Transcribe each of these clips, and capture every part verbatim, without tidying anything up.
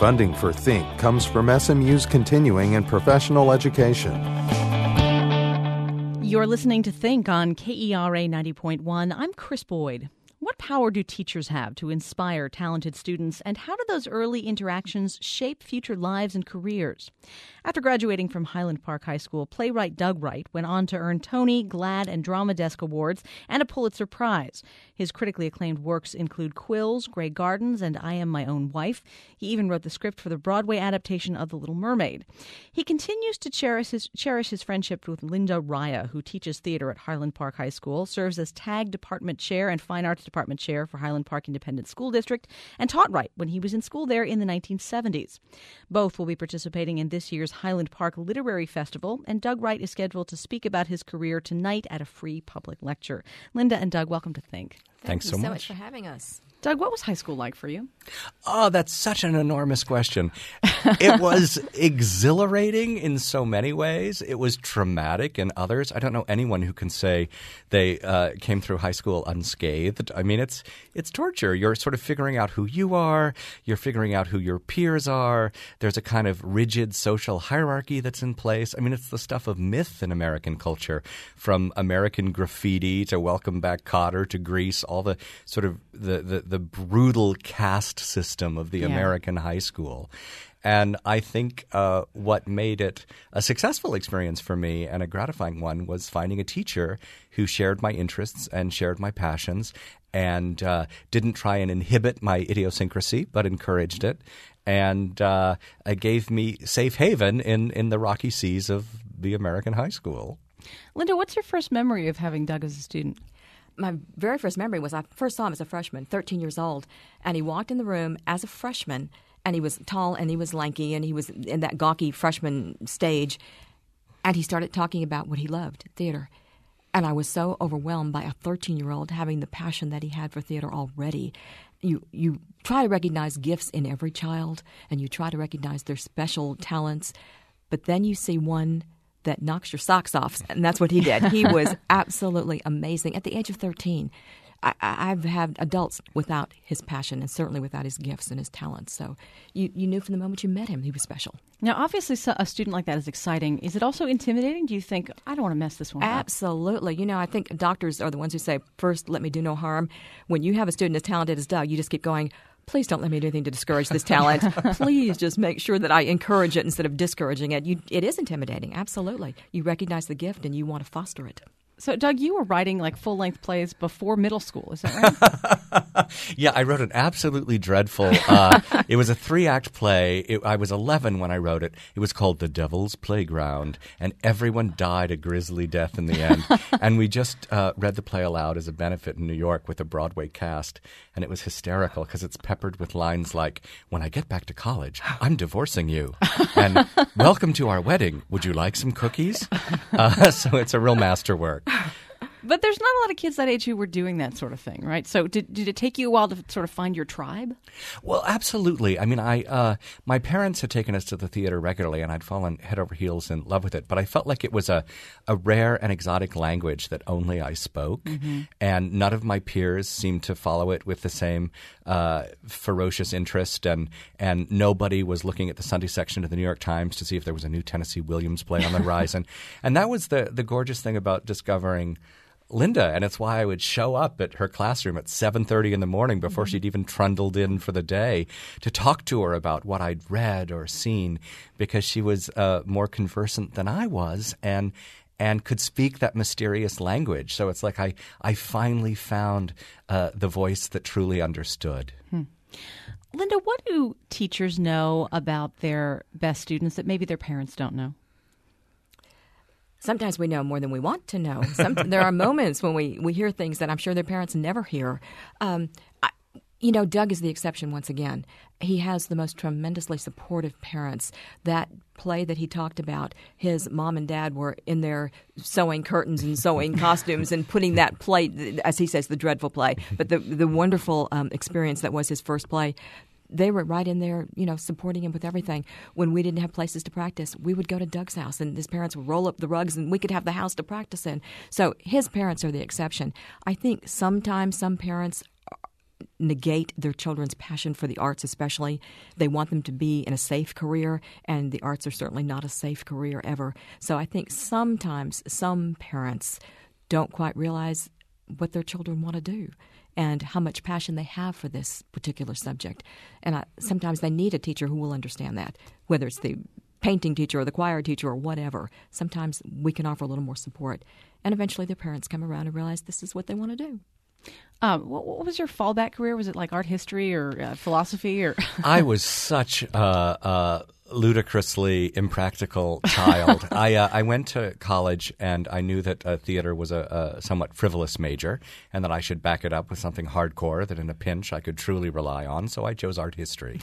Funding for Think comes from S M U's continuing and professional education. You're listening to Think on K E R A ninety point one. I'm Chris Boyd. What power do teachers have to inspire talented students, and how do those early interactions shape future lives and careers? After graduating from Highland Park High School, playwright Doug Wright went on to earn Tony, GLAAD, and Drama Desk Awards and a Pulitzer Prize. His critically acclaimed works include Quills, Grey Gardens, and I Am My Own Wife. He even wrote the script for the Broadway adaptation of The Little Mermaid. He continues to cherish his, cherish his friendship with Linda Raya, who teaches theater at Highland Park High School, serves as Tag Department Chair and Fine Arts Department Chair for Highland Park Independent School District, and taught Wright when he was in school there in the nineteen seventies. Both will be participating in this year's Highland Park Literary Festival, and Doug Wright is scheduled to speak about his career tonight at a free public lecture. Linda and Doug, welcome to Think. Thanks Thank you so so much. much for having us. Doug, what was high school like for you? Oh, that's such an enormous question. It was exhilarating in so many ways. It was traumatic in others. I don't know anyone who can say they uh, came through high school unscathed. I mean, it's it's torture. You're sort of figuring out who you are. You're figuring out who your peers are. There's a kind of rigid social hierarchy that's in place. I mean, it's the stuff of myth in American culture, from American Graffiti to Welcome Back, Kotter to Grease, all the sort of the, the, the brutal caste system of the Yeah. American high school. And I think uh, what made it a successful experience for me and a gratifying one was finding a teacher who shared my interests and shared my passions and uh, didn't try and inhibit my idiosyncrasy, but encouraged it, and uh, gave me safe haven in, in the rocky seas of the American high school. Linda, what's your first memory of having Doug as a student? My very first memory was I first saw him as a freshman, thirteen years old, and he walked in the room as a freshman, and he was tall and he was lanky and he was in that gawky freshman stage, and he started talking about what he loved, theater. And I was so overwhelmed by a thirteen-year-old having the passion that he had for theater already. You you try to recognize gifts in every child, and you try to recognize their special talents, but then you see one that knocks your socks off, and that's what he did. He was absolutely amazing. At the age of thirteen, I, I've had adults without his passion and certainly without his gifts and his talents. So you, you knew from the moment you met him he was special. Now, obviously, so- a student like that is exciting. Is it also intimidating? Do you think, I don't want to mess this one up? Absolutely. You know, I think doctors are the ones who say, first, let me do no harm. When you have a student as talented as Doug, you just keep going, please don't let me do anything to discourage this talent. Please just make sure that I encourage it instead of discouraging it. You, it is intimidating, absolutely. You recognize the gift and you want to foster it. So, Doug, you were writing like full-length plays before middle school, is that right? Yeah, I wrote an absolutely dreadful uh, – it was a three-act play. It, I was eleven when I wrote it. It was called The Devil's Playground, and everyone died a grisly death in the end. And we just uh, read the play aloud as a benefit in New York with a Broadway cast, and it was hysterical because it's peppered with lines like, when I get back to college, I'm divorcing you, and welcome to our wedding. Would you like some cookies? Uh, so it's a real masterwork. But there's not a lot of kids that age who were doing that sort of thing, right? So did did it take you a while to sort of find your tribe? Well, absolutely. I mean, I uh, my parents had taken us to the theater regularly, and I'd fallen head over heels in love with it. But I felt like it was a, a rare and exotic language that only I spoke, mm-hmm. and none of my peers seemed to follow it with the same uh, ferocious interest, and and nobody was looking at the Sunday section of the New York Times to see if there was a new Tennessee Williams play on the horizon. And that was the the gorgeous thing about discovering Linda, and it's why I would show up at her classroom at seven thirty in the morning before mm-hmm. she'd even trundled in for the day to talk to her about what I'd read or seen, because she was uh, more conversant than I was and and could speak that mysterious language. So it's like I, I finally found uh, the voice that truly understood. Hmm. Linda, what do teachers know about their best students that maybe their parents don't know? Sometimes we know more than we want to know. Some, there are moments when we, we hear things that I'm sure their parents never hear. Um, I, you know, Doug is the exception once again. He has the most tremendously supportive parents. That play that he talked about, his mom and dad were in there sewing curtains and sewing costumes and putting that play, as he says, the dreadful play, but the, the wonderful um, experience that was his first play. They were right in there, you know, supporting him with everything. When we didn't have places to practice, we would go to Doug's house, and his parents would roll up the rugs, and we could have the house to practice in. So his parents are the exception. I think sometimes some parents negate their children's passion for the arts especially. They want them to be in a safe career, and the arts are certainly not a safe career ever. So I think sometimes some parents don't quite realize what their children want to do and how much passion they have for this particular subject. And I, sometimes they need a teacher who will understand that, whether it's the painting teacher or the choir teacher or whatever. Sometimes we can offer a little more support. And eventually their parents come around and realize this is what they want to do. Um, what, what was your fallback career? Was it like art history or uh, philosophy? Or I was such a, a ludicrously impractical child. I uh, I went to college and I knew that uh, theater was a, a somewhat frivolous major and that I should back it up with something hardcore that in a pinch I could truly rely on. So I chose art history.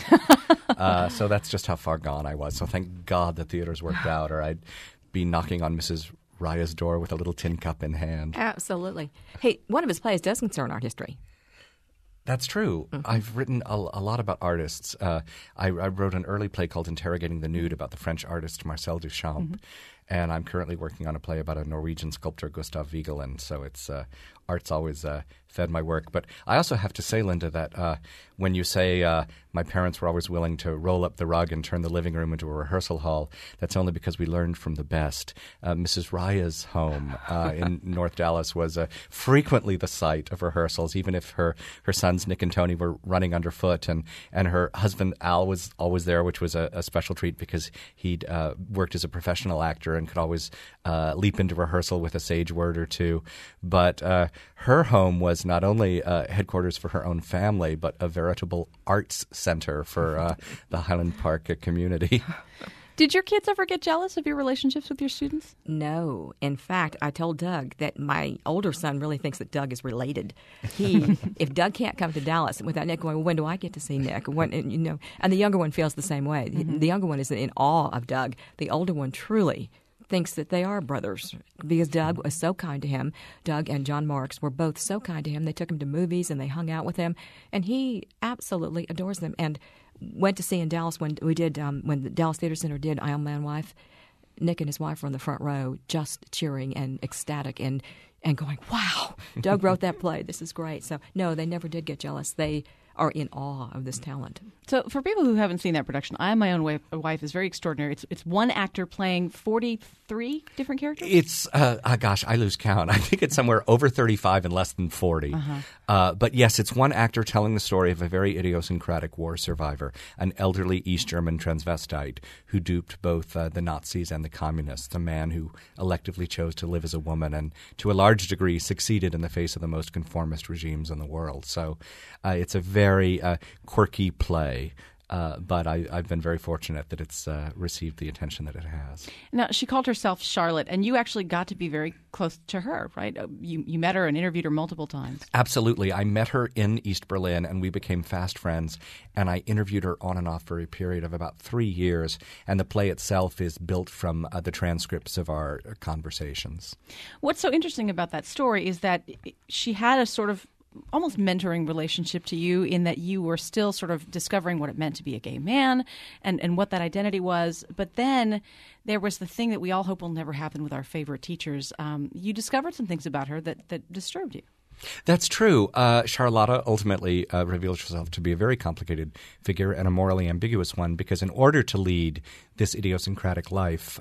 uh, so that's just how far gone I was. So thank God the theaters worked out, or I'd be knocking on Missus Raya's door with a little tin cup in hand. Absolutely. Hey, one of his plays does concern art history. That's true. Mm-hmm. I've written a, a lot about artists. Uh, I, I wrote an early play called Interrogating the Nude about the French artist Marcel Duchamp. Mm-hmm. And I'm currently working on a play about a Norwegian sculptor, Gustav Vigeland. So it's uh, art's always uh, fed my work. But I also have to say, Linda, that uh, when you say uh, my parents were always willing to roll up the rug and turn the living room into a rehearsal hall, that's only because we learned from the best. Uh, Missus Raya's home uh, in North Dallas was uh, frequently the site of rehearsals, even if her, her sons Nick and Tony were running underfoot. And, and her husband Al was always there, which was a, a special treat because he'd uh, worked as a professional actor and could always uh, leap into rehearsal with a sage word or two. But uh, her home was not only uh, headquarters for her own family, but a veritable arts center for uh, the Highland Park community. Did your kids ever get jealous of your relationships with your students? No. In fact, I told Doug that my older son really thinks that Doug is related. He, if Doug can't come to Dallas without Nick going, well, when do I get to see Nick? When, and, you know, and the younger one feels the same way. Mm-hmm. The younger one is in awe of Doug. The older one truly thinks that they are brothers because Doug was so kind to him. Doug and John Marks were both so kind to him. They took him to movies and they hung out with him, and he absolutely adores them. And went to see in Dallas when we did um, when the Dallas Theater Center did I Am Man Wife. Nick and his wife were in the front row, just cheering and ecstatic and and going, "Wow, Doug wrote that play. This is great." So no, they never did get jealous. They are in awe of this talent. So for people who haven't seen that production, I Am My Own Wife, wife is very extraordinary. It's it's one actor playing forty-three different characters? It's, uh, oh gosh, I lose count. I think it's somewhere over thirty-five and less than forty. Uh-huh. Uh, but yes, it's one actor telling the story of a very idiosyncratic war survivor, an elderly East German transvestite who duped both uh, the Nazis and the communists, a man who electively chose to live as a woman and to a large degree succeeded in the face of the most conformist regimes in the world. So uh, it's a very uh, quirky play. Uh, but I, I've been very fortunate that it's uh, received the attention that it has. Now, she called herself Charlotte, and you actually got to be very close to her, right? You you met her and interviewed her multiple times. Absolutely. I met her in East Berlin, and we became fast friends, and I interviewed her on and off for a period of about three years, and the play itself is built from uh, the transcripts of our conversations. What's so interesting about that story is that she had a sort of almost mentoring relationship to you in that you were still sort of discovering what it meant to be a gay man and, and what that identity was. But then there was the thing that we all hope will never happen with our favorite teachers. Um, you discovered some things about her that, that disturbed you. That's true. Uh, Charlotta ultimately uh, reveals herself to be a very complicated figure and a morally ambiguous one because in order to lead this idiosyncratic life,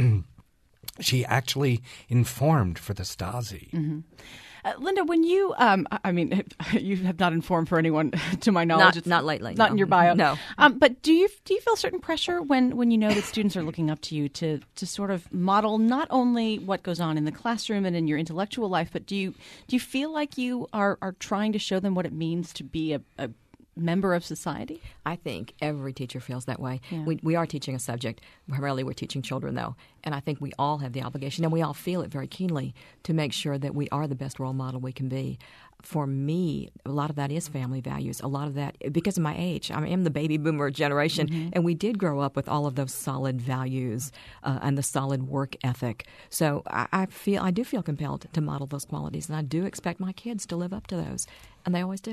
she actually informed for the Stasi. Mm-hmm. Uh, Linda, when you, um, I mean, you have not informed for anyone, to my knowledge. Not, not lately. Not no. in your bio. No. Um, but do you do you feel certain pressure when, when you know that students are looking up to you to, to sort of model not only what goes on in the classroom and in your intellectual life, but do you do you feel like you are, are trying to show them what it means to be a, a member of society? I think every teacher feels that way. Yeah. We, we are teaching a subject. Primarily we're teaching children, though. And I think we all have the obligation, and we all feel it very keenly, to make sure that we are the best role model we can be. For me, a lot of that is family values. A lot of that, because of my age, I am the baby boomer generation, mm-hmm. and we did grow up with all of those solid values uh, and the solid work ethic. So I, I feel I do feel compelled to model those qualities, and I do expect my kids to live up to those, and they always do.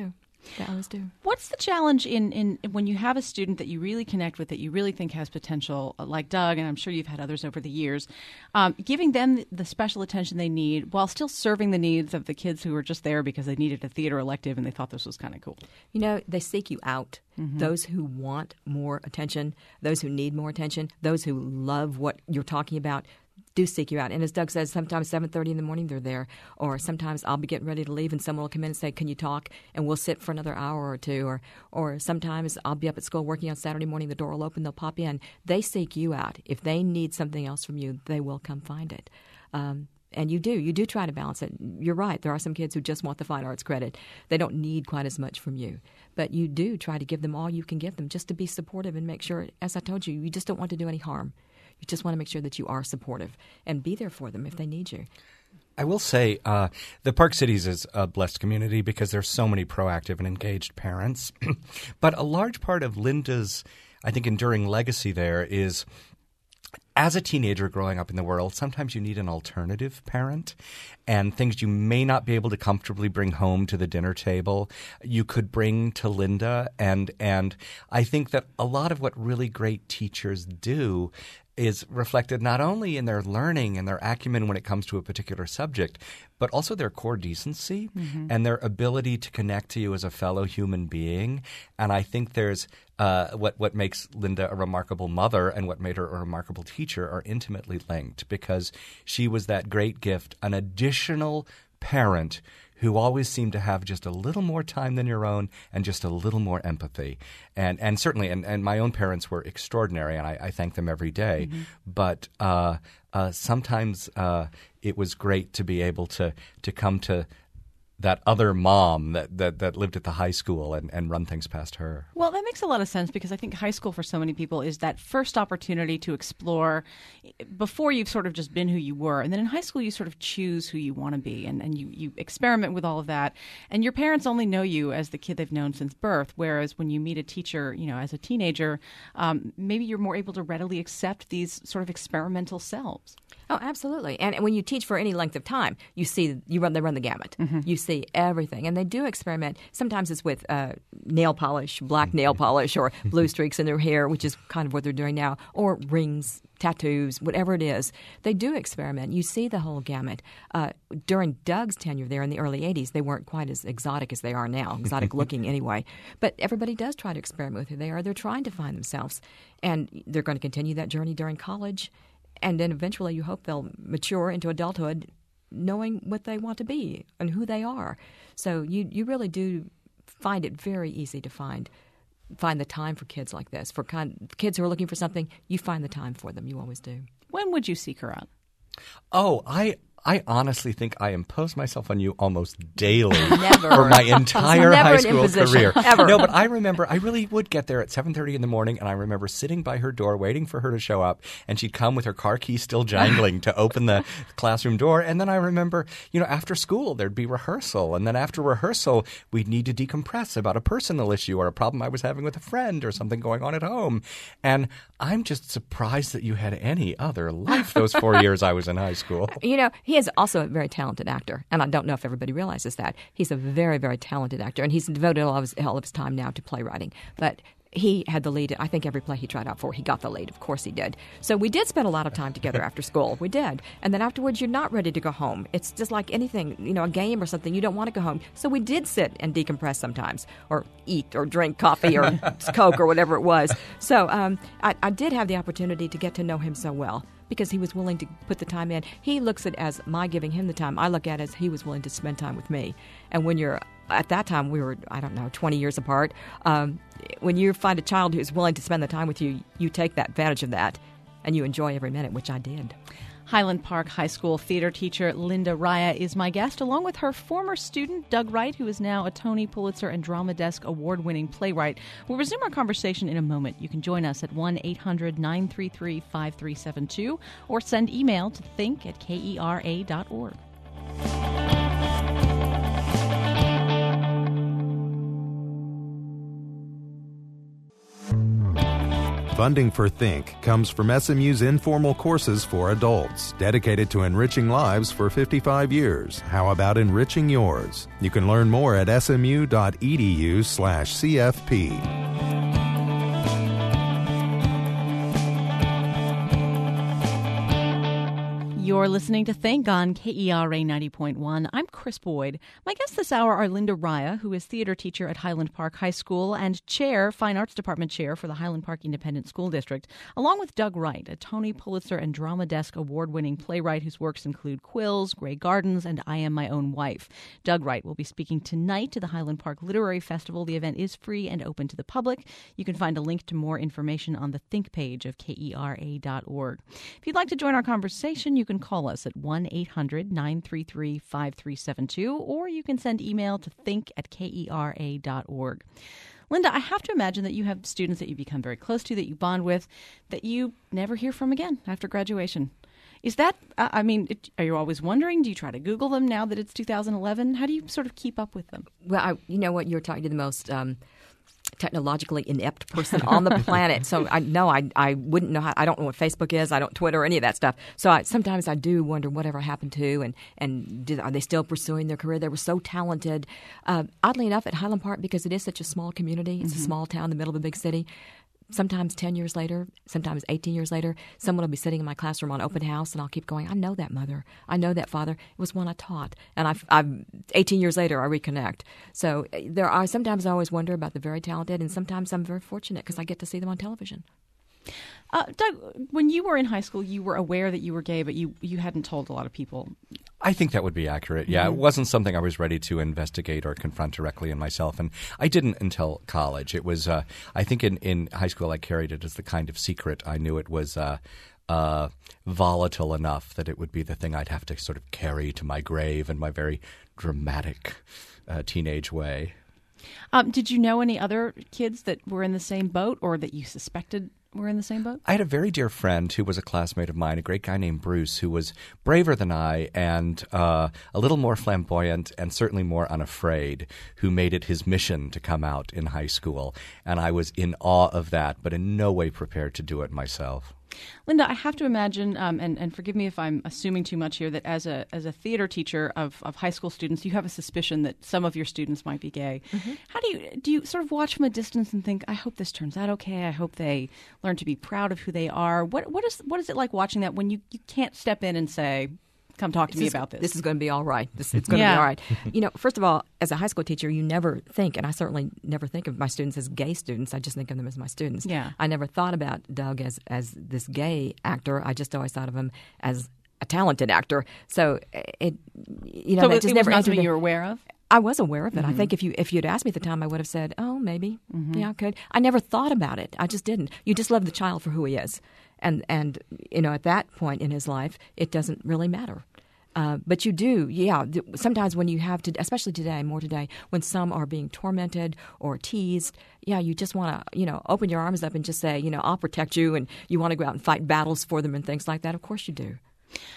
They always do. What's the challenge in, in when you have a student that you really connect with, that you really think has potential, like Doug, and I'm sure you've had others over the years, um, giving them the special attention they need while still serving the needs of the kids who were just there because they needed a theater elective and they thought this was kind of cool? You know, they seek you out. Mm-hmm. Those who want more attention, those who need more attention, those who love what you're talking about, do seek you out. And as Doug says, sometimes seven thirty in the morning they're there, or sometimes I'll be getting ready to leave and someone will come in and say, can you talk? And we'll sit for another hour or two. Or or sometimes I'll be up at school working on Saturday morning, the door will open, they'll pop in. They seek you out. If they need something else from you, they will come find it. Um, and you do. You do try to balance it. You're right. There are some kids who just want the fine arts credit. They don't need quite as much from you. But you do try to give them all you can give them just to be supportive and make sure, as I told you, you just don't want to do any harm. You just want to make sure that you are supportive and be there for them if they need you. I will say uh, the Park Cities is a blessed community because there's so many proactive and engaged parents. But a large part of Linda's, I think, enduring legacy there is, as a teenager growing up in the world, sometimes you need an alternative parent, and things you may not be able to comfortably bring home to the dinner table, you could bring to Linda. And and I think that a lot of what really great teachers do is reflected not only in their learning and their acumen when it comes to a particular subject, but also their core decency mm-hmm. and their ability to connect to you as a fellow human being. And I think there's uh, what what makes Linda a remarkable mother and what made her a remarkable teacher are intimately linked, because she was that great gift, an additional parent who always seemed to have just a little more time than your own and just a little more empathy. And and certainly, and, and my own parents were extraordinary, and I, I thank them every day. Mm-hmm. But uh, uh, sometimes uh, it was great to be able to to come to that other mom that, that, that lived at the high school and, and run things past her. Well, that makes a lot of sense, because I think high school for so many people is that first opportunity to explore before you've sort of just been who you were. And then in high school, you sort of choose who you want to be, and, and you, you experiment with all of that. And your parents only know you as the kid they've known since birth, whereas when you meet a teacher, you know, as a teenager, um, maybe you're more able to readily accept these sort of experimental selves. Oh, absolutely. And when you teach for any length of time, you see you run they run the gamut. Mm-hmm. You see everything. And they do experiment. Sometimes it's with uh, nail polish, black nail polish, or blue streaks in their hair, which is kind of what they're doing now, or rings, tattoos, whatever it is. They do experiment. You see the whole gamut. Uh, during Doug's tenure there in the early eighties, they weren't quite as exotic as they are now, exotic looking anyway. But everybody does try to experiment with who they are. They're trying to find themselves. And they're going to continue that journey during college. And then eventually you hope they'll mature into adulthood knowing what they want to be and who they are. So you, you really do find it very easy to find find the time for kids like this. For kind, kids who are looking for something, you find the time for them. You always do. When would you seek her out? Oh, I I honestly think I impose myself on you almost daily Never. for my entire Never high an school imposition, career. ever. No, but I remember I really would get there at seven thirty in the morning, and I remember sitting by her door waiting for her to show up, and she'd come with her car key still jangling to open the classroom door. And then I remember, you know, after school there'd be rehearsal, and then after rehearsal we'd need to decompress about a personal issue or a problem I was having with a friend or something going on at home. And I'm just surprised that you had any other life those four years I was in high school. You know, he is also a very talented actor, and I don't know if everybody realizes that. He's a very, very talented actor, and he's devoted all of his, all of his time now to playwriting. But he had the lead. I think every play he tried out for, he got the lead. Of course he did. So we did spend a lot of time together after school. We did. And then afterwards, you're not ready to go home. It's just like anything, you know, a game or something. You don't want to go home. So we did sit and decompress sometimes, or eat or drink coffee or Coke or whatever it was. So um, I, I did have the opportunity to get to know him so well, because he was willing to put the time in. He looks at it as my giving him the time. I look at it as he was willing to spend time with me. And when you're, at that time, we were, I don't know, twenty years apart. Um, when you find a child who's willing to spend the time with you, you take that advantage of that, and you enjoy every minute, which I did. Highland Park High School theater teacher Linda Raya is my guest, along with her former student, Doug Wright, who is now a Tony, Pulitzer, and Drama Desk award-winning playwright. We'll resume our conversation in a moment. You can join us at one eight hundred nine three three five three seven two or send email to think at K E R A dot org. Funding for Think comes from S M U's informal courses for adults, dedicated to enriching lives for fifty-five years. How about enriching yours? You can learn more at smu.edu slash CFP. You're listening to Think on K E R A ninety point one. I'm Chris Boyd. My guests this hour are Linda Raya, who is theater teacher at Highland Park High School and chair, Fine Arts Department chair for the Highland Park Independent School District, along with Doug Wright, a Tony, Pulitzer, and Drama Desk award-winning playwright whose works include Quills, Grey Gardens, and I Am My Own Wife. Doug Wright will be speaking tonight to the Highland Park Literary Festival. The event is free and open to the public. You can find a link to more information on the Think page of K E R A dot org. If you'd like to join our conversation, you can call us at one eight hundred nine three three five three seven two, or you can send email to think at K E R A dot org. Linda, I have to imagine that you have students that you become very close to, that you bond with, that you never hear from again after graduation. Is that, uh, I mean, it, are you always wondering? Do you try to Google them now that it's two thousand eleven? How do you sort of keep up with them? Well, I, you know what? You're talking to the most um, technologically inept person on the planet. So I no, I I wouldn't know how. I don't know what Facebook is. I don't Twitter or any of that stuff. So I, sometimes I do wonder whatever happened to and and did, are they still pursuing their career? They were so talented. Uh, oddly enough, at Highland Park, because it is such a small community, it's mm-hmm. a small town in the middle of a big city. Sometimes ten years later, sometimes eighteen years later, someone will be sitting in my classroom on open house, and I'll keep going, I know that mother. I know that father. It was one I taught. And I've, I've eighteen years later, I reconnect. So there are sometimes I always wonder about the very talented, and sometimes I'm very fortunate because I get to see them on television. Uh, Doug, when you were in high school, you were aware that you were gay, but you, you hadn't told a lot of people. I think that would be accurate. Yeah, mm-hmm. It wasn't something I was ready to investigate or confront directly in myself, and I didn't until college. It was, uh, I think, in, in high school I carried it as the kind of secret. I knew it was uh, uh, volatile enough that it would be the thing I'd have to sort of carry to my grave in my very dramatic uh, teenage way. Um, did you know any other kids that were in the same boat, or that you suspected were in the same boat? I had a very dear friend who was a classmate of mine, a great guy named Bruce, who was braver than I and uh, a little more flamboyant and certainly more unafraid, who made it his mission to come out in high school. And I was in awe of that, but in no way prepared to do it myself. Linda, I have to imagine, um, and, and forgive me if I'm assuming too much here, that as a as a theater teacher of, of high school students, you have a suspicion that some of your students might be gay. Mm-hmm. How do you do you sort of watch from a distance and think, I hope this turns out okay. I hope they learn to be proud of who they are. What what is what is it like watching that when you, you can't step in and say, come talk to this me is, about this? This is going to be all right. This, it's going to yeah. be all right. You know, first of all, as a high school teacher, you never think, and I certainly never think of my students as gay students. I just think of them as my students. Yeah. I never thought about Doug as, as this gay actor. I just always thought of him as a talented actor. So it, you know, so that it, just it never was not entered something in. you were aware of? I was aware of it. Mm-hmm. I think if you if you'd asked me at the time, I would have said, oh, maybe. Mm-hmm. Yeah, I could. I never thought about it. I just didn't. You just love the child for who he is. And, and you know, at that point in his life, it doesn't really matter. Uh, but you do, yeah. Sometimes when you have to, especially today, more today, when some are being tormented or teased, yeah, you just want to, you know, open your arms up and just say, you know, I'll protect you, and you want to go out and fight battles for them and things like that. Of course you do.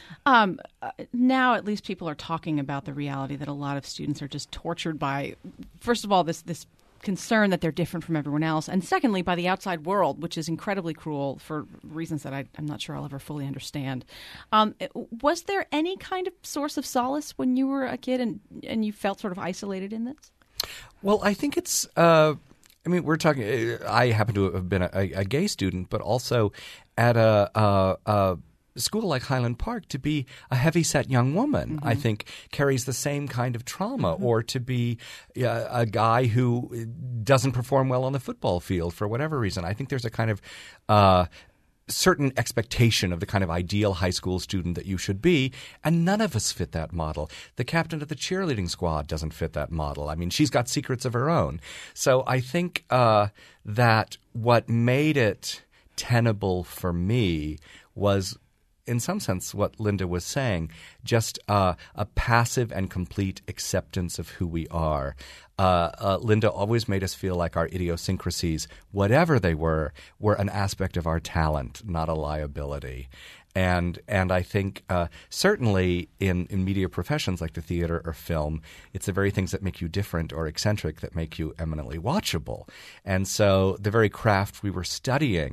Um, uh, now, at least people are talking about the reality that a lot of students are just tortured by, first of all, this this. concern that they're different from everyone else, and secondly, by the outside world, which is incredibly cruel for reasons that I, I'm not sure I'll ever fully understand. Um, was there any kind of source of solace when you were a kid and, and you felt sort of isolated in this? Well, I think it's uh, – I mean, we're talking – I happen to have been a, a gay student, but also at a, a, a school like Highland Park, to be a heavyset young woman, mm-hmm. I think, carries the same kind of trauma. Mm-hmm. Or to be uh, a guy who doesn't perform well on the football field for whatever reason. I think there's a kind of uh, certain expectation of the kind of ideal high school student that you should be, and none of us fit that model. The captain of the cheerleading squad doesn't fit that model. I mean, she's got secrets of her own. So I think uh, that what made it tenable for me was, in some sense, what Linda was saying, just uh, a passive and complete acceptance of who we are. Uh, uh, Linda always made us feel like our idiosyncrasies, whatever they were, were an aspect of our talent, not a liability. And and I think uh, certainly in, in media professions like the theater or film, it's the very things that make you different or eccentric that make you eminently watchable. And so the very craft we were studying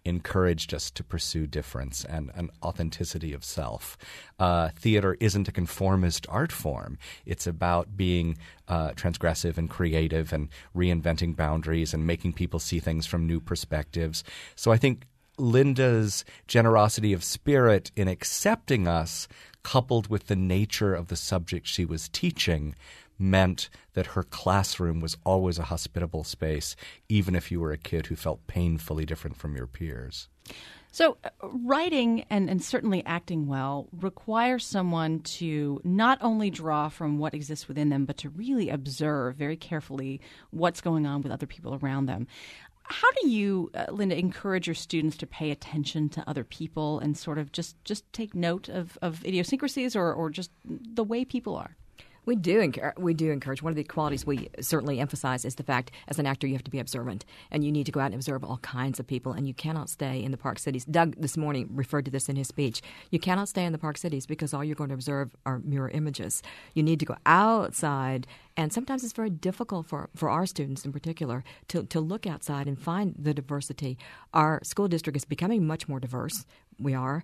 encouraged us to pursue difference and an authenticity of self. Uh, theater isn't a conformist art form. It's about being uh, transgressive and creative and reinventing boundaries and making people see things from new perspectives. So I think Linda's generosity of spirit in accepting us, coupled with the nature of the subject she was teaching, meant that her classroom was always a hospitable space, even if you were a kid who felt painfully different from your peers. So uh, writing and, and certainly acting well requires someone to not only draw from what exists within them, but to really observe very carefully what's going on with other people around them. How do you, uh, Linda, encourage your students to pay attention to other people and sort of just, just take note of, of idiosyncrasies or, or just the way people are? We do encourage, we do encourage. One of the qualities we certainly emphasize is the fact, as an actor, you have to be observant, and you need to go out and observe all kinds of people, and you cannot stay in the Park Cities. Doug this morning referred to this in his speech. You cannot stay in the Park Cities because all you're going to observe are mirror images. You need to go outside, and sometimes it's very difficult for, for our students in particular to, to look outside and find the diversity. Our school district is becoming much more diverse. We are.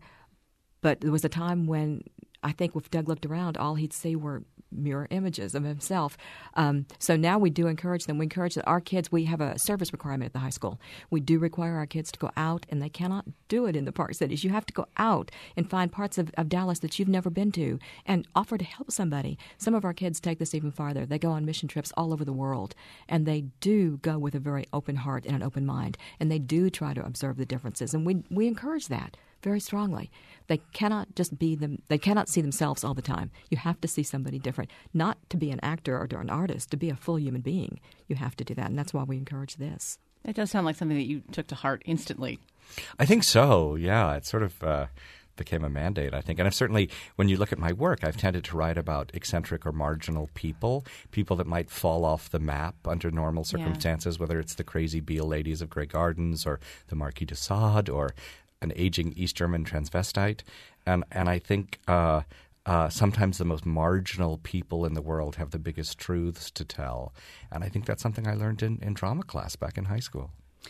But there was a time when I think if Doug looked around, all he'd see were mirror images of himself. Um, so now we do encourage them. We encourage that our kids, we have a service requirement at the high school. We do require our kids to go out, and they cannot do it in the Park Cities. You have to go out and find parts of, of Dallas that you've never been to and offer to help somebody. Some of our kids take this even farther. They go on mission trips all over the world, and they do go with a very open heart and an open mind, and they do try to observe the differences, and we we encourage that very strongly. They cannot just be them. They cannot see themselves all the time. You have to see somebody different. Not to be an actor or an artist, to be a full human being. You have to do that, and that's why we encourage this. It does sound like something that you took to heart instantly. I think so, yeah. It sort of uh, became a mandate, I think. And I've certainly, when you look at my work, I've tended to write about eccentric or marginal people, people that might fall off the map under normal circumstances, yeah. Whether it's the crazy Beale ladies of Grey Gardens or the Marquis de Sade or an aging East German transvestite. And and I think uh, uh, sometimes the most marginal people in the world have the biggest truths to tell. And I think that's something I learned in, in drama class back in high school.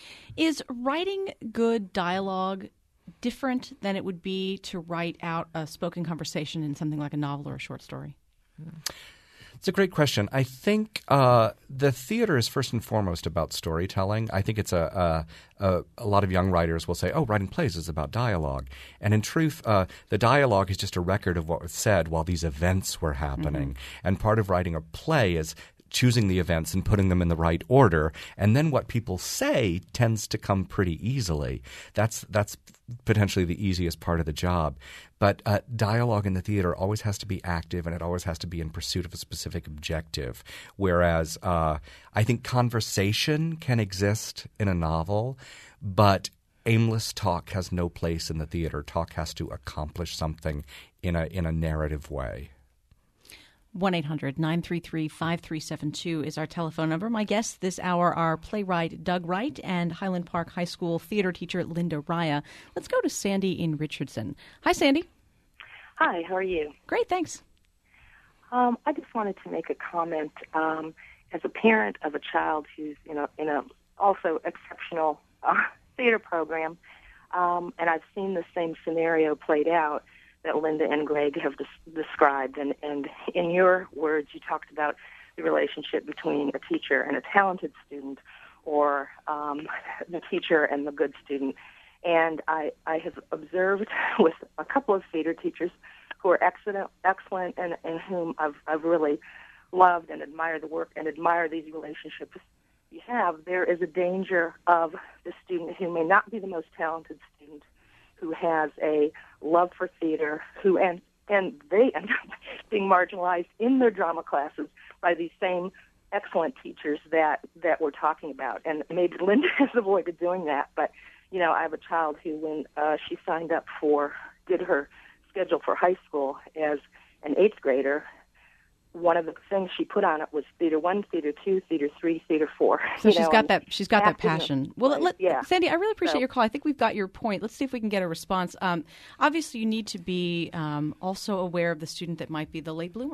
Is writing good dialogue different than it would be to write out a spoken conversation in something like a novel or a short story? Mm. It's a great question. I think uh, the theater is first and foremost about storytelling. I think it's a, a, a, a lot of young writers will say, oh, writing plays is about dialogue. And in truth, uh, the dialogue is just a record of what was said while these events were happening. Mm-hmm. And part of writing a play is choosing the events and putting them in the right order. And then what people say tends to come pretty easily. That's that's potentially the easiest part of the job. But uh, dialogue in the theater always has to be active, and it always has to be in pursuit of a specific objective. Whereas uh, I think conversation can exist in a novel, but aimless talk has no place in the theater. Talk has to accomplish something in a in a narrative way. one eight hundred nine three three five three seven two is our telephone number. My guests this hour are playwright Doug Wright and Highland Park High School theater teacher Linda Raya. Let's go to Sandy in Richardson. Hi, Sandy. Hi, how are you? Great, thanks. Um, I just wanted to make a comment. Um, as a parent of a child who's you know in a also exceptional uh, theater program, um, and I've seen the same scenario played out that Linda and Greg have des- described. And, and in your words, you talked about the relationship between a teacher and a talented student, or um, the teacher and the good student. And I, I have observed with a couple of theater teachers who are excellent, excellent and, and whom I've, I've really loved and admired the work and admire these relationships you have. There is a danger of the student who may not be the most talented student, who has a love for theater, who and and they end up being marginalized in their drama classes by these same excellent teachers that, that we're talking about. And maybe Linda has avoided doing that, but, you know, I have a child who, when uh, she signed up for, did her schedule for high school as an eighth grader, one of the things she put on it was theater one, theater two, theater three, theater four. So she's know, got that. She's got that passion. Well, let, yeah. Sandy, I really appreciate so, your call. I think we've got your point. Let's see if we can get a response. Um, obviously, you need to be um, also aware of the student that might be the late bloomer.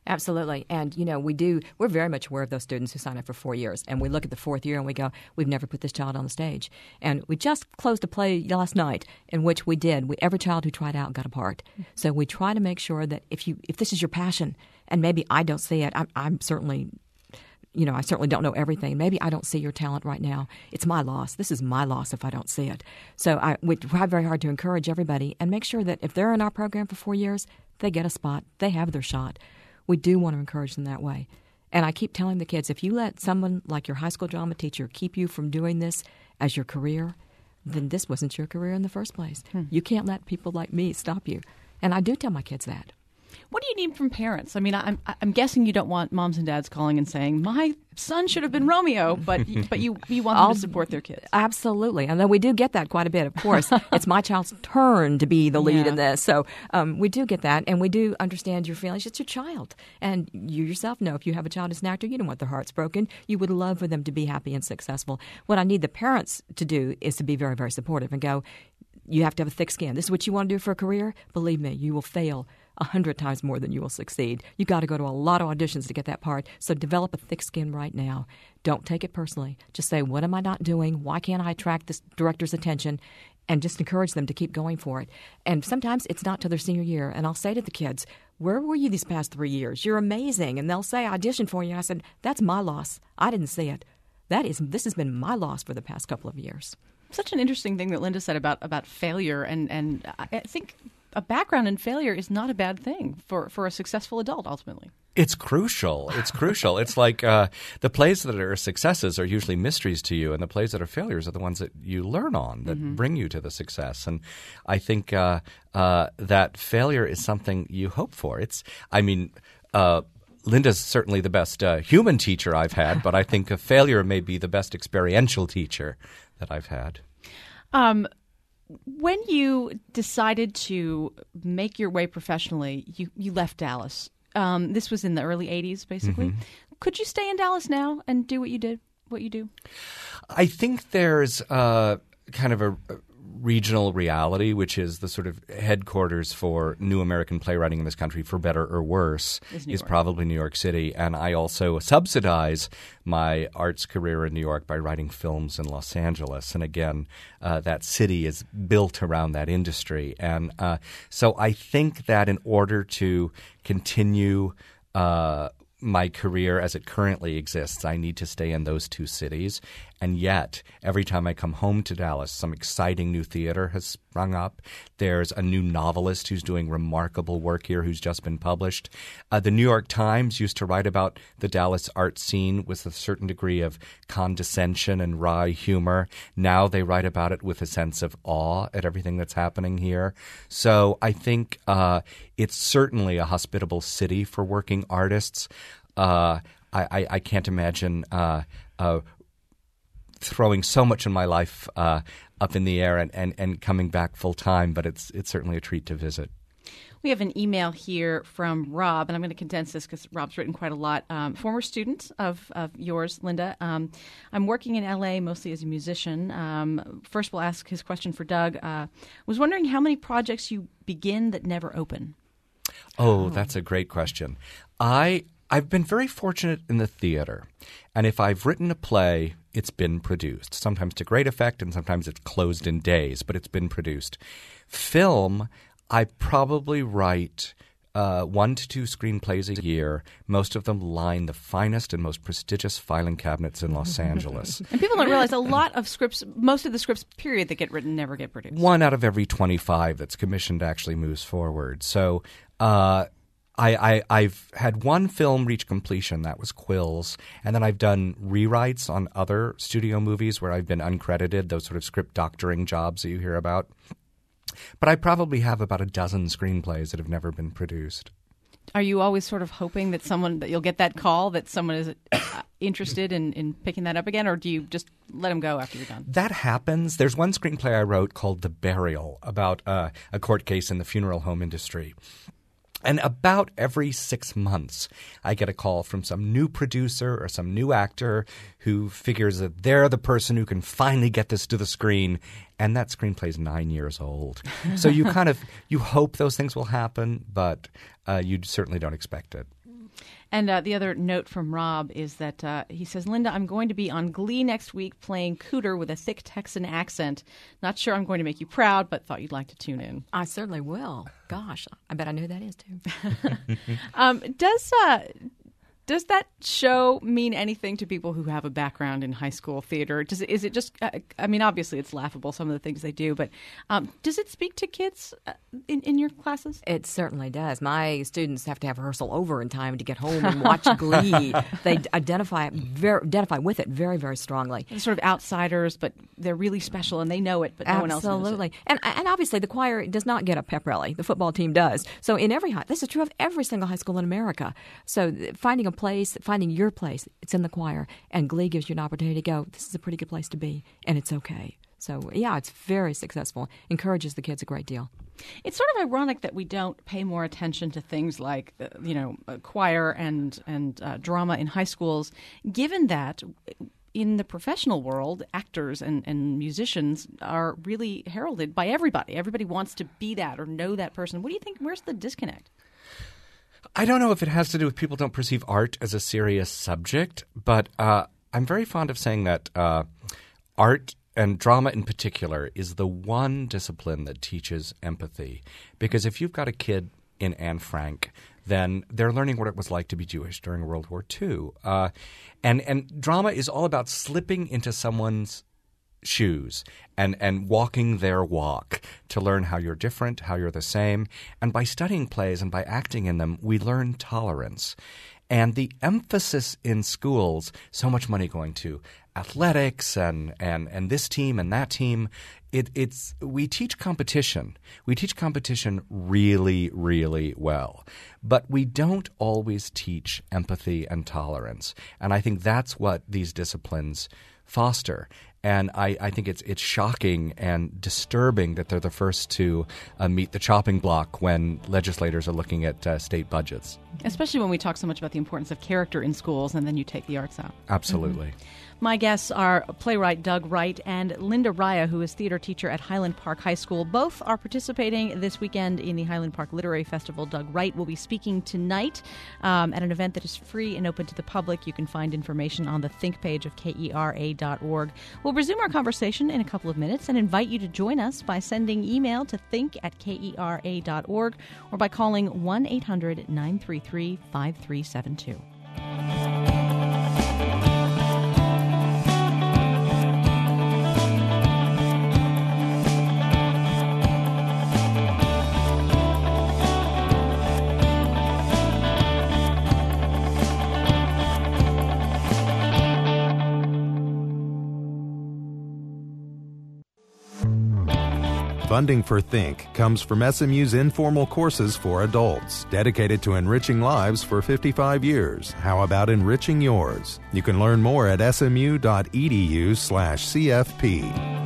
Absolutely. And, you know, we do, we're very much aware of those students who sign up for four years. And we look at the fourth year and we go, we've never put this child on the stage. And we just closed a play last night in which we did. We, every child who tried out got a part. So we try to make sure that if you if this is your passion, and maybe I don't see it, I'm, I'm certainly, you know, I certainly don't know everything. Maybe I don't see your talent right now. It's my loss. This is my loss if I don't see it. So I, we try very hard to encourage everybody and make sure that if they're in our program for four years, they get a spot. They have their shot. We do want to encourage them that way. And I keep telling the kids, if you let someone like your high school drama teacher keep you from doing this as your career, then this wasn't your career in the first place. Hmm. You can't let people like me stop you. And I do tell my kids that. What do you need from parents? I mean, I'm I'm guessing you don't want moms and dads calling and saying, my son should have been Romeo, but you, but you, you want them I'll, to support their kids. Absolutely. And then we do get that quite a bit, of course. It's my child's turn to be the lead yeah. in this. So um, we do get that, and we do understand your feelings. It's your child. And you yourself know if you have a child who's an actor, you don't want their hearts broken. You would love for them to be happy and successful. What I need the parents to do is to be very, very supportive and go, you have to have a thick skin. This is what you want to do for a career? Believe me, you will fail a hundred times more than you will succeed. You got to go to a lot of auditions to get that part. So develop a thick skin right now. Don't take it personally. Just say, what am I not doing? Why can't I attract this director's attention? And just encourage them to keep going for it. And sometimes it's not till their senior year. And I'll say to the kids, where were you these past three years? You're amazing. And they'll say, I auditioned for you. And I said, that's my loss. I didn't see it. That is, this has been my loss for the past couple of years. Such an interesting thing that Linda said about, about failure. And, and I think a background in failure is not a bad thing for, for a successful adult, ultimately. It's crucial. It's crucial. It's like uh, the plays that are successes are usually mysteries to you, and the plays that are failures are the ones that you learn on, that mm-hmm. bring you to the success. And I think uh, uh, that failure is something you hope for. It's, I mean, uh, Linda's certainly the best uh, human teacher I've had, but I think a failure may be the best experiential teacher that I've had. Um. When you decided to make your way professionally, you, you left Dallas. Um, this was in the early eighties, basically. Mm-hmm. Could you stay in Dallas now and do what you did, what you do? I think there's uh, kind of a, a regional reality, which is the sort of headquarters for new American playwriting in this country, for better or worse, is, is probably New York City. And I also subsidize my arts career in New York by writing films in Los Angeles. And again, uh, that city is built around that industry. And uh, so I think that in order to continue uh, my career as it currently exists, I need to stay in those two cities. And yet, every time I come home to Dallas, some exciting new theater has sprung up. There's a new novelist who's doing remarkable work here who's just been published. Uh, the New York Times used to write about the Dallas art scene with a certain degree of condescension and wry humor. Now they write about it with a sense of awe at everything that's happening here. So I think uh, it's certainly a hospitable city for working artists. Uh, I, I, I can't imagine uh, uh, throwing so much in my life uh, up in the air and, and, and coming back full time, but it's it's certainly a treat to visit. We have an email here from Rob, and I'm going to condense this because Rob's written quite a lot. Um, former student of, of yours, Linda. Um, I'm working in L A mostly as a musician. Um, first, we'll ask his question for Doug. Uh, was wondering how many projects you begin that never open? Oh, that's a great question. I I've been very fortunate in the theater, and if I've written a play, it's been produced, sometimes to great effect and sometimes it's closed in days, but it's been produced. Film, I probably write uh, one to two screenplays a year. Most of them line the finest and most prestigious filing cabinets in Los Angeles. And people don't realize a lot of scripts, most of the scripts, period, that get written never get produced. One out of every twenty-five that's commissioned actually moves forward. So uh I, I, I've had one film reach completion. That was Quills. And then I've done rewrites on other studio movies where I've been uncredited, those sort of script doctoring jobs that you hear about. But I probably have about a dozen screenplays that have never been produced. Are you always sort of hoping that someone that you'll get that call, that someone is uh, interested in, in picking that up again, or do you just let them go after you're done? That happens. There's one screenplay I wrote called The Burial about uh, a court case in the funeral home industry. And about every six months, I get a call from some new producer or some new actor who figures that they're the person who can finally get this to the screen. And that screenplay's nine years old. So you kind of – you hope those things will happen, but uh, you certainly don't expect it. And uh, the other note from Rob is that uh, he says, Linda, I'm going to be on Glee next week playing Cooter with a thick Texan accent. Not sure I'm going to make you proud, but thought you'd like to tune in. I certainly will. Gosh, I bet I know who that is, too. um, does uh, does that show mean anything to people who have a background in high school theater? Does it, is it just, uh, I mean, obviously it's laughable, some of the things they do, but um, does it speak to kids uh, in, in your classes? It certainly does. My students have to have rehearsal over in time to get home and watch Glee. They identify very, identify with it very, very strongly. They're sort of outsiders, but they're really special and they know it, but no Absolutely. one else knows it. Absolutely. And, and obviously the choir does not get a pep rally. The football team does. So in every high, this is true of every single high school in America. So finding a place, finding your place, it's in the choir. And Glee gives you an opportunity to go, this is a pretty good place to be, and it's okay. So, yeah, it's very successful. Encourages the kids a great deal. It's sort of ironic that we don't pay more attention to things like, uh, you know, uh, choir and, and uh, drama in high schools, given that in the professional world, actors and, and musicians are really heralded by everybody. Everybody wants to be that or know that person. What do you think? Where's the disconnect? I don't know if it has to do with people don't perceive art as a serious subject, but uh, I'm very fond of saying that uh, art and drama in particular is the one discipline that teaches empathy. Because if you've got a kid in Anne Frank, then they're learning what it was like to be Jewish during World War Two. Uh, and, and drama is all about slipping into someone's shoes and, and walking their walk to learn how you're different, how you're the same. And by studying plays and by acting in them, we learn tolerance. And the emphasis in schools, so much money going to athletics and, and, and this team and that team, it, it's we teach competition. We teach competition really, really well. But we don't always teach empathy and tolerance. And I think that's what these disciplines foster. And I, I think it's it's shocking and disturbing that they're the first to uh, meet the chopping block when legislators are looking at uh, state budgets. Especially when we talk so much about the importance of character in schools and then you take the arts out. Absolutely. Mm-hmm. My guests are playwright Doug Wright and Linda Raya, who is theater teacher at Highland Park High School. Both are participating this weekend in the Highland Park Literary Festival. Doug Wright will be speaking tonight um, at an event that is free and open to the public. You can find information on the Think page of K E R A dot org. We'll resume our conversation in a couple of minutes and invite you to join us by sending email to think at K E R A dot org or by calling one eight hundred nine three three five three seven two. Funding for Think comes from S M U's informal courses for adults, dedicated to enriching lives for fifty-five years. How about enriching yours? You can learn more at smu.edu slash CFP.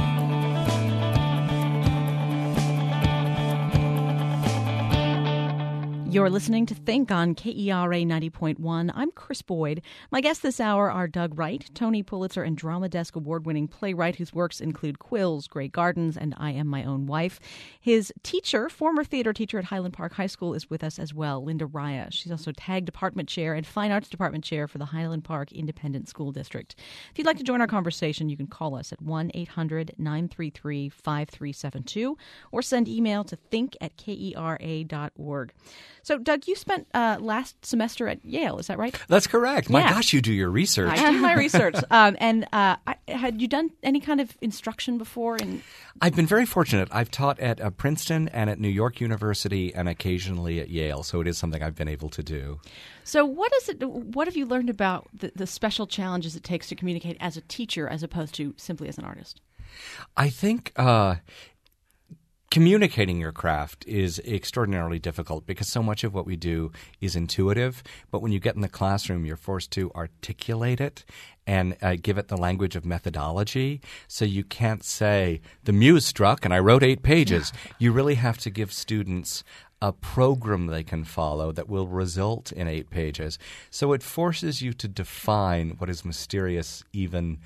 You're listening to Think on K E R A ninety point one. I'm Chris Boyd. My guests this hour are Doug Wright, Tony Pulitzer and Drama Desk award-winning playwright whose works include Quills, Grey Gardens, and I Am My Own Wife. His teacher, former theater teacher at Highland Park High School, is with us as well, Linda Raya. She's also Tag Department Chair and Fine Arts Department Chair for the Highland Park Independent School District. If you'd like to join our conversation, you can call us at one eight hundred nine three three five three seven two or send email to think at K E R A dot org. So, Doug, you spent uh, last semester at Yale, is that right? That's correct. My Yeah. gosh, you do your research. I do my research. Um, and uh, I, had you done any kind of instruction before? In... I've been very fortunate. I've taught at uh, Princeton and at New York University and occasionally at Yale, so it is something I've been able to do. So what is it? What have you learned about the, the special challenges it takes to communicate as a teacher as opposed to simply as an artist? I think uh, communicating your craft is extraordinarily difficult because so much of what we do is intuitive. But when you get in the classroom, you're forced to articulate it and uh, give it the language of methodology. So you can't say, the muse struck and I wrote eight pages. You really have to give students a program they can follow that will result in eight pages. So it forces you to define what is mysterious even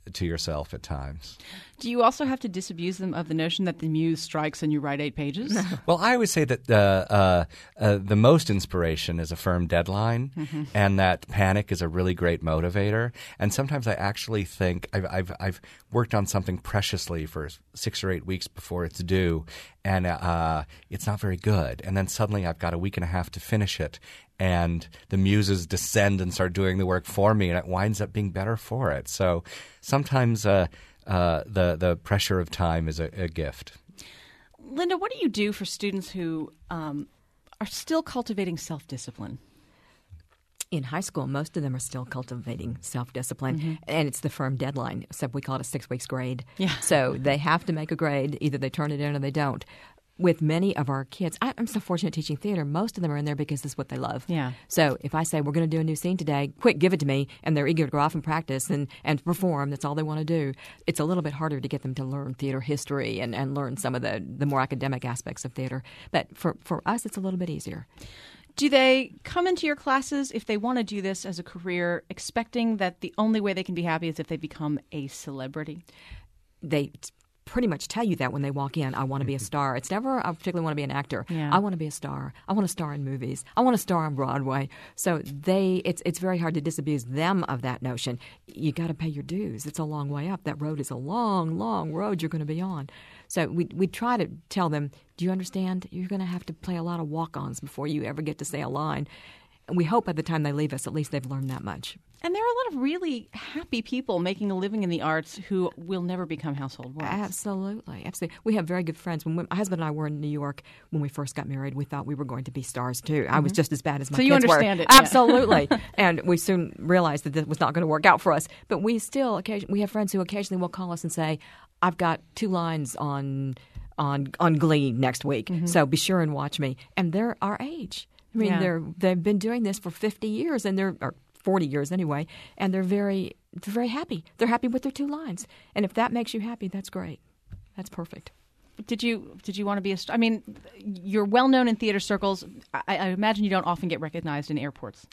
to yourself at times. Do you also have to disabuse them of the notion that the muse strikes and you write eight pages? Well, I always say that uh, uh, uh, the most inspiration is a firm deadline, mm-hmm. and that panic is a really great motivator. And sometimes I actually think I've, I've, I've worked on something preciously for six or eight weeks before it's due, and uh, it's not very good. And then suddenly I've got a week and a half to finish it, and the muses descend and start doing the work for me, and it winds up being better for it. So sometimes uh, uh, the the pressure of time is a, a gift. Linda, what do you do for students who um, are still cultivating self-discipline? In high school, most of them are still cultivating self-discipline, mm-hmm. and it's the firm deadline. So we call it a six weeks grade. Yeah. So they have to make a grade. Either they turn it in or they don't. With many of our kids, I, I'm so fortunate teaching theater. Most of them are in there because it's what they love. Yeah. So if I say, we're going to do a new scene today, quick, give it to me, and they're eager to go off and practice and, and perform, that's all they want to do, it's a little bit harder to get them to learn theater history and, and learn some of the, the more academic aspects of theater. But for, for us, it's a little bit easier. Do they come into your classes, if they want to do this as a career, expecting that the only way they can be happy is if they become a celebrity? They pretty much tell you that when they walk in. I want to be a star. It's never I particularly want to be an actor. Yeah. I want to be a star. I want to star in movies. I want to star on Broadway. So they, it's it's very hard to disabuse them of that notion. You got to pay your dues. It's a long way up. That road is a long, long road you're going to be on. So we we try to tell them, do you understand? You're going to have to play a lot of walk-ons before you ever get to say a line. And we hope by the time they leave us, at least they've learned that much. And there are a lot of really happy people making a living in the arts who will never become household words. Absolutely. Absolutely. We have very good friends. When we, my husband and I were in New York when we first got married, we thought we were going to be stars, too. Mm-hmm. I was just as bad as my so kids were. So you understand were. it. Yeah. Absolutely. And we soon realized that this was not going to work out for us. But we still, occasion- we have friends who occasionally will call us and say, I've got two lines on on on Glee next week, mm-hmm. so be sure and watch me. And they're our age. I mean, yeah. they're they've been doing this for fifty years, and they're or forty years anyway, and they're very they're very happy. They're happy with their two lines, and if that makes you happy, that's great. That's perfect. Did you did you want to be a star? I mean, you're well known in theater circles. I, I imagine you don't often get recognized in airports.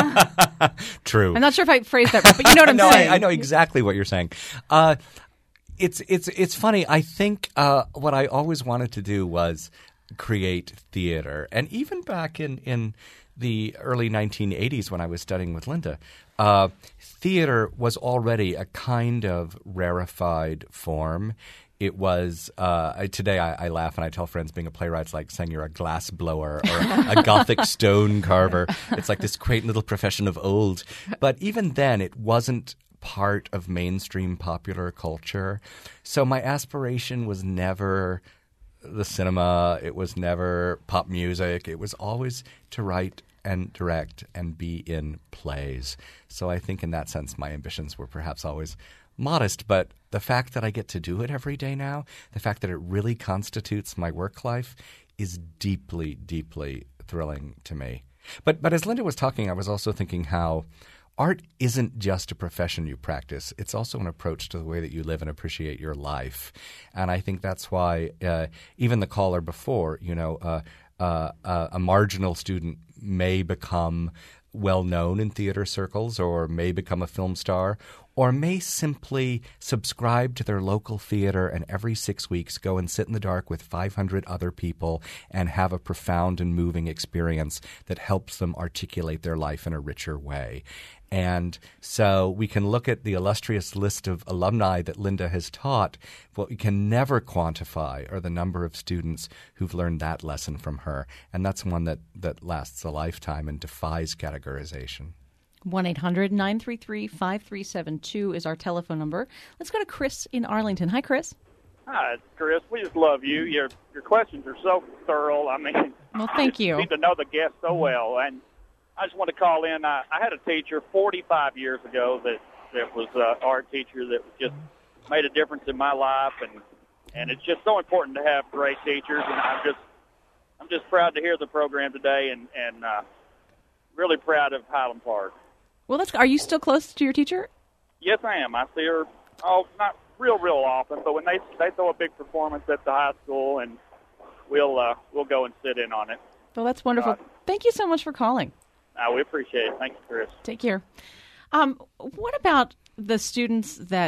True. I'm not sure if I phrased that right, but you know what I'm no, saying. I, I know exactly what you're saying. Uh, it's it's it's funny. I think uh, what I always wanted to do was create theater, and even back in in the early nineteen eighties when I was studying with Linda, uh, theater was already a kind of rarefied form. It was uh, I, today I, I laugh and I tell friends being a playwright's like saying you're a glass blower or a Gothic stone carver. It's like this quaint little profession of old. But even then, it wasn't part of mainstream popular culture. So my aspiration was never the cinema. It was never pop music. It was always to write and direct and be in plays. So I think in that sense my ambitions were perhaps always modest, but the fact that I get to do it every day now, the fact that it really constitutes my work life is deeply, deeply thrilling to me. But but as Linda was talking, I was also thinking how art isn't just a profession you practice. It's also an approach to the way that you live and appreciate your life. And I think that's why uh, even the caller before, you know, uh, uh, uh, a marginal student may become well-known in theater circles or may become a film star or may simply subscribe to their local theater and every six weeks go and sit in the dark with five hundred other people and have a profound and moving experience that helps them articulate their life in a richer way. And so we can look at the illustrious list of alumni that Linda has taught. What we can never quantify are the number of students who've learned that lesson from her. And that's one that, that lasts a lifetime and defies categorization. one eight hundred nine three three five three seven two is our telephone number. Let's go to Chris in Arlington. Hi, Chris. Hi, it's Chris. We just love you. Your your questions are so thorough. I mean, well, thank you. You seem to know the guests so well. And I just want to call in. I, I had a teacher forty-five years ago that, that was an art teacher that just made a difference in my life. And, and it's just so important to have great teachers. And I'm just I'm just proud to hear the program today and, and uh, really proud of Highland Park. Well, that's. Are you still close to your teacher? Yes, I am. I see her, oh, not real, real often, but when they they throw a big performance at the high school, and we'll uh, we'll go and sit in on it. Well, that's wonderful. Uh, Thank you so much for calling. Uh, we appreciate it. Thank you, Chris. Take care. Um, what about the students that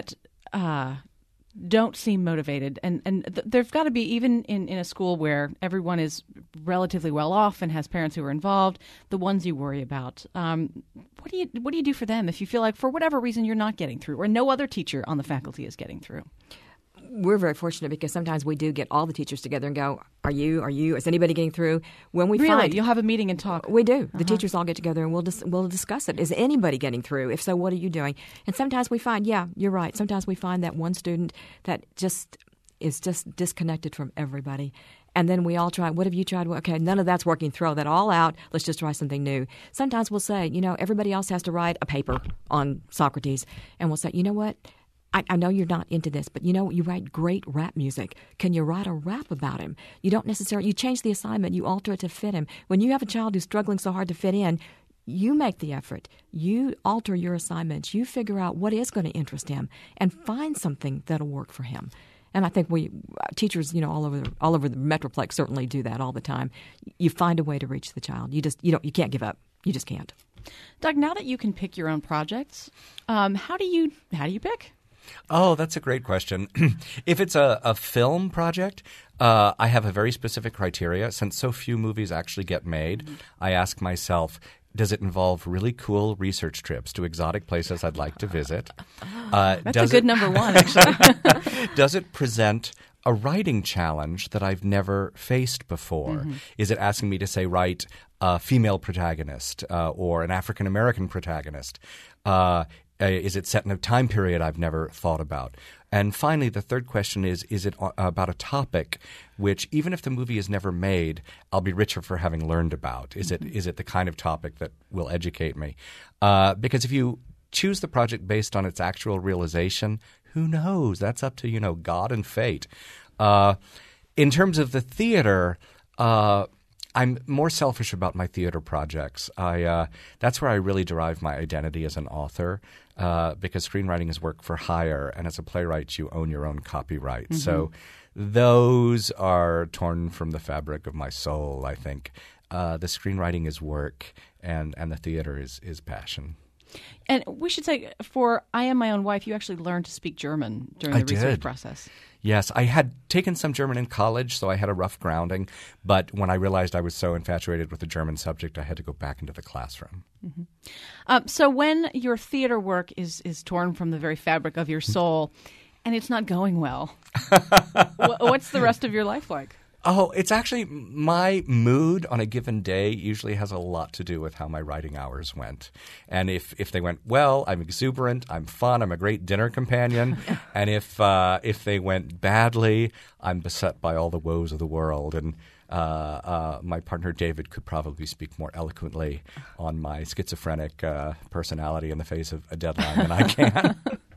uh, don't seem motivated, and and th- there've got to be, even in, in a school where everyone is relatively well off and has parents who are involved, the ones you worry about. Um, what do you what do you do for them if you feel like for whatever reason you're not getting through, or no other teacher on the faculty is getting through? We're very fortunate because sometimes we do get all the teachers together and go, are you, are you, is anybody getting through? When we Really? find... You'll have a meeting and talk? We do. The Uh-huh. teachers all get together and we'll dis- we'll discuss it. Is anybody getting through? If so, what are you doing? And sometimes we find, yeah, you're right. Sometimes we find that one student that just is just disconnected from everybody. And then we all try, what have you tried? Well, okay, none of that's working. Throw that all out. Let's just try something new. Sometimes we'll say, you know, everybody else has to write a paper on Socrates. And we'll say, you know what? I, I know you're not into this, but you know, you write great rap music. Can you write a rap about him? You don't necessarily, you change the assignment, you alter it to fit him. When you have a child who's struggling so hard to fit in, you make the effort. You alter your assignments. You figure out what is going to interest him and find something that'll work for him. And I think we teachers, you know, all over the, all over the Metroplex certainly do that all the time. You find a way to reach the child. You just you don't you can't give up. You just can't. Doug, now that you can pick your own projects, um, how do you how do you pick? Oh, that's a great question. If it's a, a film project, uh, I have a very specific criteria. Since so few movies actually get made, mm-hmm. I ask myself, does it involve really cool research trips to exotic places I'd like to visit? Uh, That's a good it, number one, actually. Does it present a writing challenge that I've never faced before? Mm-hmm. Is it asking me to, say, write a female protagonist uh, or an African-American protagonist? Uh, is it set in a time period I've never thought about? And finally, the third question is, is it about a topic which, even if the movie is never made, I'll be richer for having learned about? Is it is it the kind of topic that will educate me? Uh, because if you choose the project based on its actual realization, who knows? That's up to, you know, God and fate. Uh, in terms of the theater, uh, I'm more selfish about my theater projects. I uh, that's where I really derive my identity as an author, uh, because screenwriting is work for hire, and as a playwright, you own your own copyright. Mm-hmm. So those are torn from the fabric of my soul, I think. Uh, the screenwriting is work, and, and the theater is, is passion. And we should say, for I Am My Own Wife, you actually learned to speak German during the I research did. process. Yes, I had taken some German in college, so I had a rough grounding. But when I realized I was so infatuated with the German subject, I had to go back into the classroom. Mm-hmm. Um, so when your theater work is, is torn from the very fabric of your soul and it's not going well, what's the rest of your life like? Oh, it's actually my mood on a given day usually has a lot to do with how my writing hours went. And if, if they went well, I'm exuberant, I'm fun, I'm a great dinner companion. And if uh, if they went badly, I'm beset by all the woes of the world. And uh, uh, my partner David could probably speak more eloquently on my schizophrenic uh, personality in the face of a deadline than I can.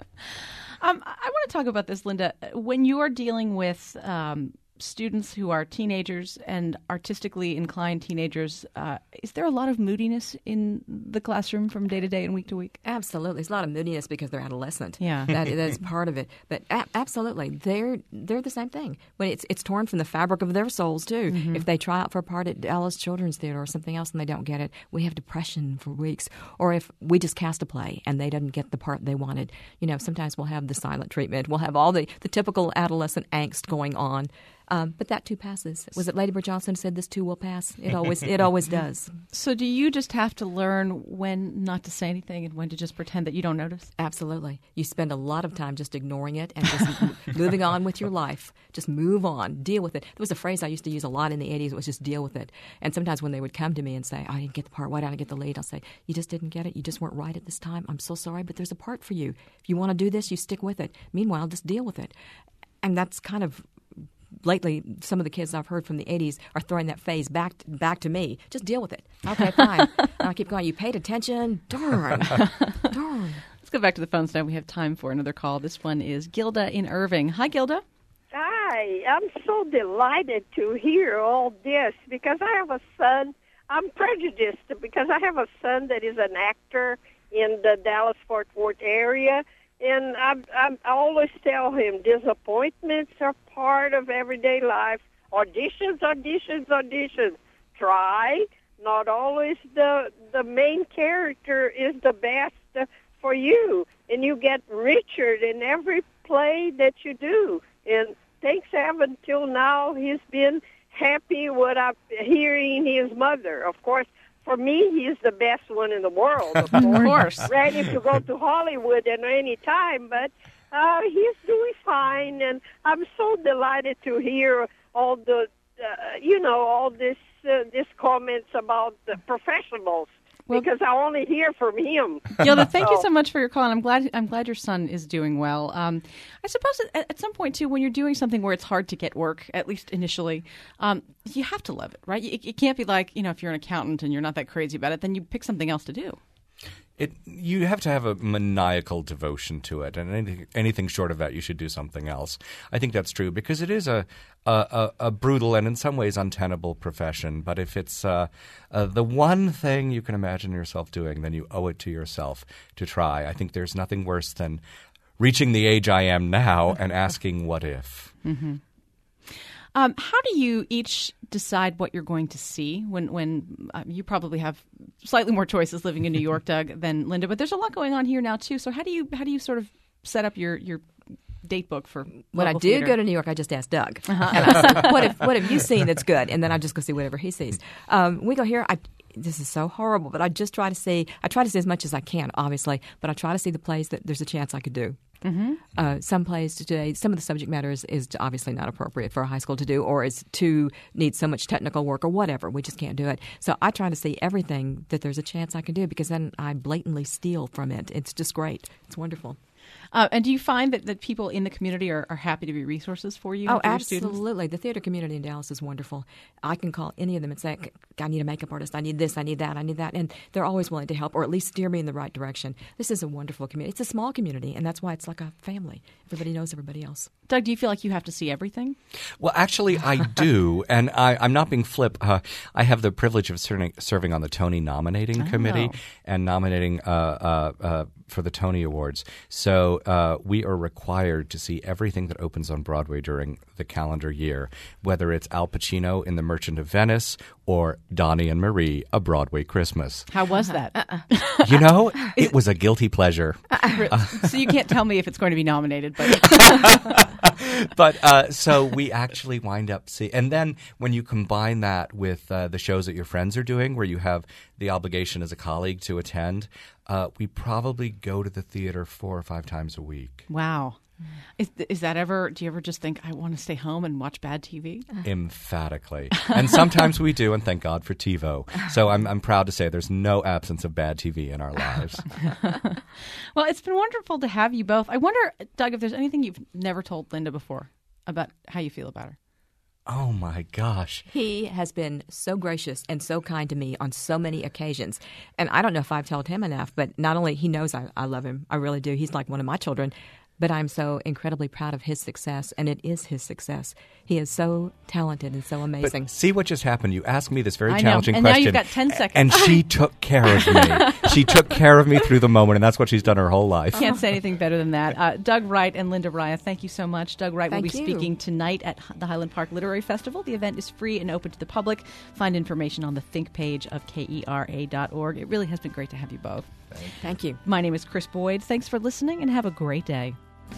um, I want to talk about this, Linda. When you are dealing with um, students who are teenagers and artistically inclined teenagers, uh, is there a lot of moodiness in the classroom from day to day and week to week? Absolutely. There's a lot of moodiness because they're adolescent. Yeah. That, that's part of it. But a- absolutely, they're they're the same thing. When it's it's torn from the fabric of their souls, too. Mm-hmm. If they try out for a part at Dallas Children's Theater or something else and they don't get it, we have depression for weeks. Or if we just cast a play and they didn't get the part they wanted, you know, sometimes we'll have the silent treatment. We'll have all the, the typical adolescent angst going on. Um, but that too passes. Was it Lady Bird Johnson who said this too will pass? It always it always does. So do you just have to learn when not to say anything and when to just pretend that you don't notice? Absolutely. You spend a lot of time just ignoring it and just moving on with your life. Just move on. Deal with it. There was a phrase I used to use a lot in the eighties. It was just deal with it. And sometimes when they would come to me and say, I didn't get the part. Why didn't I get the lead? I'll say, you just didn't get it. You just weren't right at this time. I'm so sorry, but there's a part for you. If you want to do this, you stick with it. Meanwhile, just deal with it. And that's kind of... Lately, some of the kids I've heard from the eighties are throwing that phase back back to me. Just deal with it. Okay, fine. And I keep going, you paid attention? Darn. Darn. Let's go back to the phones now. We have time for another call. This one is Gilda in Irving. Hi, Gilda. Hi. I'm so delighted to hear all this because I have a son. I'm prejudiced because I have a son that is an actor in the Dallas-Fort Worth area. And I, I, I always tell him disappointments are part of everyday life. Auditions, auditions, auditions. Try. Not always the the main character is the best for you. And you get richer in every play that you do. And thanks heaven till now he's been happy with uh, hearing his mother. Of course, for me, he's the best one in the world, of course. Of course. Ready to go to Hollywood at any time, but uh, he's doing fine. And I'm so delighted to hear all the, uh, you know, all this, uh, this comments about the professionals. Well, because I only hear from him. Yilda, thank you so much for your call, and I'm glad I'm glad your son is doing well. Um, I suppose at, at some point, too, when you're doing something where it's hard to get work, at least initially, um, you have to love it, right? It, it can't be like, you know, if you're an accountant and you're not that crazy about it, then you pick something else to do. It, you have to have a maniacal devotion to it, and anything, anything short of that, you should do something else. I think that's true because it is a a, a, a brutal and in some ways untenable profession. But if it's uh, uh, the one thing you can imagine yourself doing, then you owe it to yourself to try. I think there's nothing worse than reaching the age I am now and asking, what if? Mm-hmm. Um, how do you each decide what you're going to see when, when uh, you probably have slightly more choices living in New York, Doug, than Linda, but there's a lot going on here now too. So how do you how do you sort of set up your, your date book for when I do theater? go to New York, I just ask Doug. Uh-huh. And I say, what, have, what have you seen that's good? And then I just go see whatever he sees. Um, we go here. I, this is so horrible, but I just try to see. I try to see as much as I can, obviously, but I try to see the plays that there's a chance I could do. Mm-hmm. Uh, some plays today, some of the subject matter is, is obviously not appropriate for a high school to do, or is too needs so much technical work, or whatever. We just can't do it. So I try to see everything that there's a chance I can do, because then I blatantly steal from it. It's just great. It's wonderful. Uh, and do you find that, that people in the community are, are happy to be resources for you? Oh, for your absolutely. students? The theater community in Dallas is wonderful. I can call any of them and say, I need a makeup artist, I need this, I need that, I need that. And they're always willing to help, or at least steer me in the right direction. This is a wonderful community. It's a small community, and that's why it's like a family. Everybody knows everybody else. Doug, do you feel like you have to see everything? Well, actually, I do, and I, I'm not being flip. Uh, I have the privilege of serving, serving on the Tony nominating Oh. committee and nominating uh, uh, uh, for the Tony Awards. So uh, we are required to see everything that opens on Broadway during the calendar year, whether it's Al Pacino in The Merchant of Venice or Donnie and Marie, A Broadway Christmas. How was that? Uh-uh. You know, it was a guilty pleasure. So you can't tell me if it's going to be nominated, but But uh, so we actually wind up see, and then when you combine that with uh, the shows that your friends are doing, where you have the obligation as a colleague to attend, uh, we probably go to the theater four or five times a week. wow. Is, is that ever, do you ever just think, I want to stay home and watch bad T V? Emphatically. And sometimes we do, and thank God for TiVo. So I'm, I'm proud to say there's no absence of bad T V in our lives. Well, it's been wonderful to have you both. I wonder, Doug, if there's anything you've never told Linda before about how you feel about her. Oh, my gosh. He has been so gracious and so kind to me on so many occasions. And I don't know if I've told him enough, but not only he knows I, I love him, I really do. He's like one of my children. But I'm so incredibly proud of his success, and it is his success. He is so talented and so amazing. But see what just happened. You asked me this very I know. challenging And now question. you've got ten seconds. And she took care of me. She took care of me through the moment, and that's what she's done her whole life. Can't say anything better than that. Uh, Doug Wright and Linda Raya, thank you so much. Doug Wright Thank will be you. speaking tonight at the Highland Park Literary Festival. The event is free and open to the public. Find information on the Think page of K E R A dot org. It really has been great to have you both. Thank you. My name is Chris Boyd. Thanks for listening, and have a great day.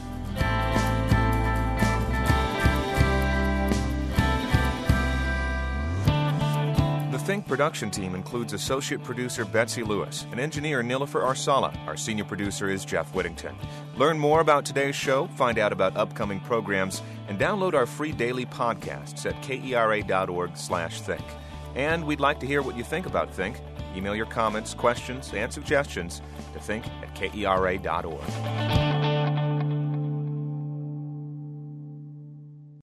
The Think production team includes associate producer Betsy Lewis and engineer Nilofer Arsala. Our senior producer is Jeff Whittington. Learn more about today's show, find out about upcoming programs, and download our free daily podcasts at kera dot org slash think. And we'd like to hear what you think about Think. Email your comments, questions, and suggestions to think at kera dot org.